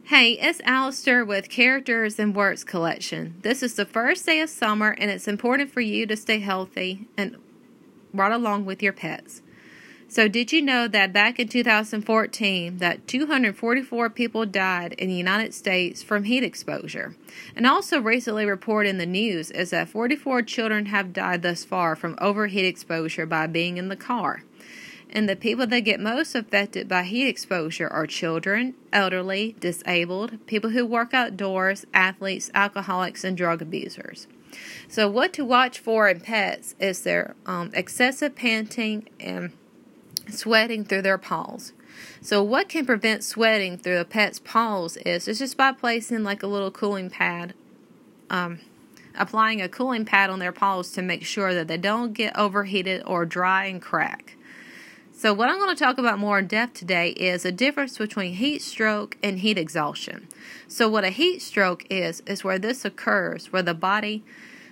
Hey, it's Alistair with Characters and Words Collection. This is the first day of summer, and it's important for you to stay healthy and right along with your pets. So did you know that back in 2014 that 244 people died in the United States from heat exposure? And also recently reported in the news is that 44 children have died thus far from overheat exposure by being in the car. And the people that get most affected by heat exposure are children, elderly, disabled, people who work outdoors, athletes, alcoholics, and drug abusers. So what to watch for in pets is their excessive panting and sweating through their paws. So what can prevent sweating through a pet's paws is just by placing like a little cooling pad, applying a cooling pad on their paws to make sure that they don't get overheated or dry and crack. So what I'm going to talk about more in depth today is a difference between heat stroke and heat exhaustion. So what a heat stroke is where this occurs, where the body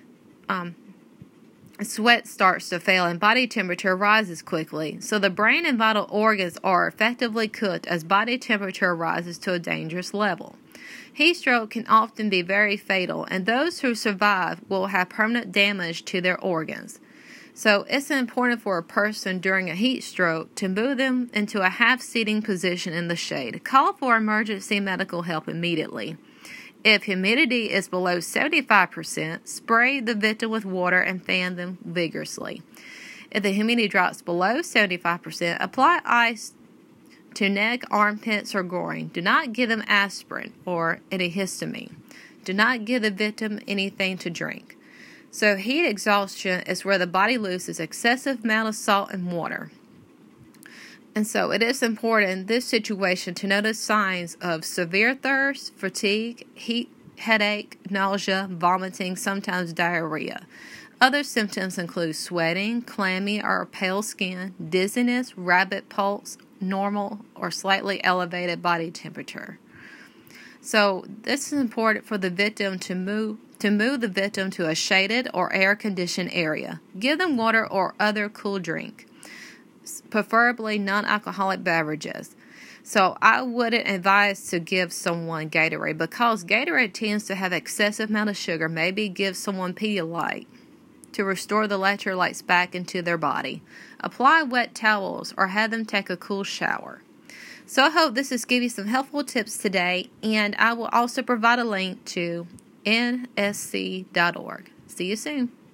sweat starts to fail and body temperature rises quickly. So the brain and vital organs are effectively cooked as body temperature rises to a dangerous level. Heat stroke can often be very fatal, and those who survive will have permanent damage to their organs. So it's important for a person during a heat stroke to move them into a half-seating position in the shade. Call for emergency medical help immediately. If humidity is below 75%, spray the victim with water and fan them vigorously. If the humidity drops below 75%, apply ice to neck, armpits, or groin. Do not give them aspirin or antihistamine. Do not give the victim anything to drink. So heat exhaustion is where the body loses excessive amount of salt and water. And so it is important in this situation to notice signs of severe thirst, fatigue, heat, headache, nausea, vomiting, sometimes diarrhea. Other symptoms include sweating, clammy or pale skin, dizziness, rapid pulse, normal or slightly elevated body temperature. So this is important for the victim to move the victim to a shaded or air-conditioned area. Give them water or other cool drink, preferably non-alcoholic beverages. So I wouldn't advise to give someone Gatorade because Gatorade tends to have excessive amount of sugar. Maybe give someone Pedialyte to restore the electrolytes back into their body. Apply wet towels or have them take a cool shower. So I hope this has given you some helpful tips today, and I will also provide a link to nsc.org. See you soon.